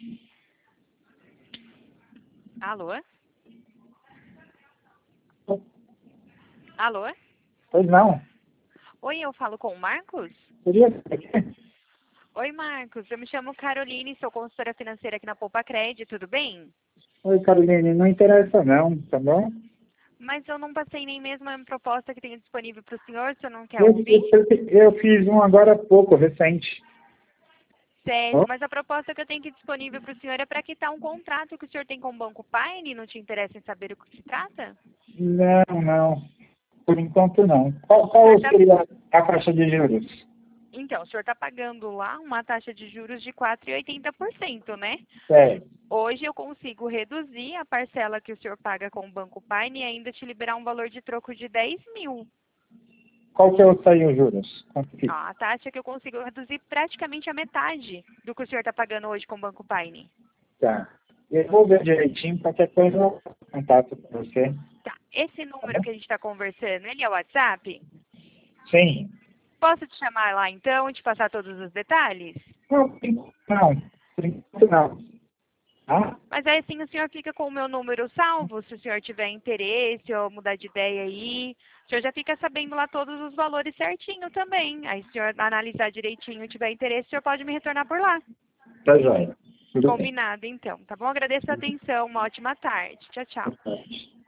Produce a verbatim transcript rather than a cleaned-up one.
Alô? Alô? Pois não. Oi, eu falo com o Marcos? Seria... Oi, Marcos. Eu me chamo Caroline, sou consultora financeira aqui na Poupa Cred, tudo bem? Oi, Caroline, não interessa não, tá bom? Mas eu não passei nem mesmo a proposta que tem disponível para o senhor, se eu não quer Eu, ouvir? eu, eu fiz um agora há pouco, recente. Certo, Ó, mas a proposta que eu tenho aqui disponível para o senhor é para quitar um contrato que o senhor tem com o Banco Paine, não te interessa em saber o que se trata? Não, não. Por enquanto não. Qual, O qual senhor tá... seria a taxa de juros? Então, o senhor está pagando lá uma taxa de juros de quatro vírgula oitenta por cento, né? Certo. Hoje eu consigo reduzir a parcela que o senhor paga com o Banco Paine e ainda te liberar um valor de troco de dez mil. Qual que é o sair os juros? Quanto Ó, fica? a taxa que eu consigo reduzir praticamente a metade do que o senhor está pagando hoje com o Banco Paine. Tá. Eu vou ver direitinho, qualquer coisa eu contato com você. Tá, esse Tá número bom? que a gente está conversando, ele é o WhatsApp? Sim. Posso te chamar lá então e te passar todos os detalhes? Não, por enquanto não. Por enquanto não. Tá? Mas aí assim o senhor fica com o meu número salvo, se o senhor tiver interesse ou mudar de ideia aí. O senhor já fica sabendo lá todos os valores certinho também. Aí se o senhor analisar direitinho e tiver interesse, o senhor pode me retornar por lá. Tá joia. Tudo bem. Combinado então, tá bom? Agradeço a atenção, uma ótima tarde. Tchau, tchau. Boa tarde.